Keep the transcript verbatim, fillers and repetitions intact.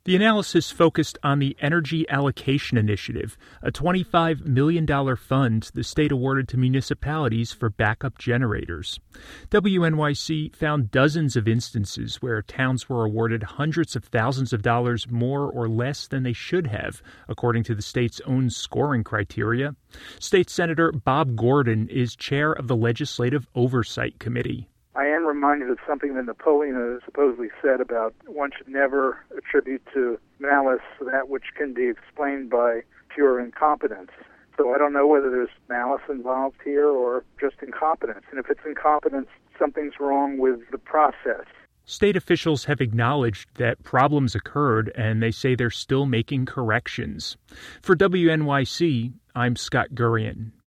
The analysis focused on the Energy Allocation Initiative, a twenty-five million dollars fund the state awarded to municipalities for backup generators. W N Y C found dozens of instances where towns were awarded hundreds of thousands of dollars more or less than they should have, according to the state's own scoring criteria. State Senator Bob Gordon is chair of the Legislative Oversight Committee. I am reminded of something that Napoleon supposedly said about one should never attribute to malice that which can be explained by pure incompetence. So I don't know whether there's malice involved here or just incompetence. And if it's incompetence, something's wrong with the process. State officials have acknowledged that problems occurred, and they say they're still making corrections. For W N Y C, I'm Scott Gurian.